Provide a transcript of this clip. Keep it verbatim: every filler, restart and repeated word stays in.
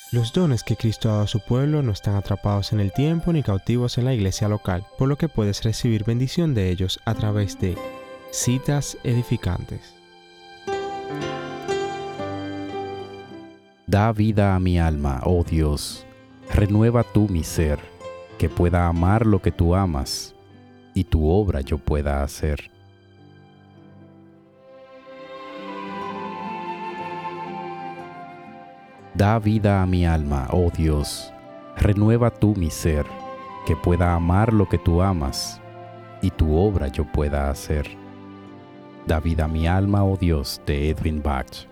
Los dones que Cristo ha dado a su pueblo no están atrapados en el tiempo ni cautivos en la iglesia local, por lo que puedes recibir bendición de ellos a través de citas edificantes. Da vida a mi alma, oh Dios, renueva tú mi ser, que pueda amar lo que tú amas, y tu obra yo pueda hacer. Da vida a mi alma, oh Dios, renueva tú mi ser, que pueda amar lo que tú amas, y tu obra yo pueda hacer. Da vida a mi alma, oh Dios, de Edwin Bach.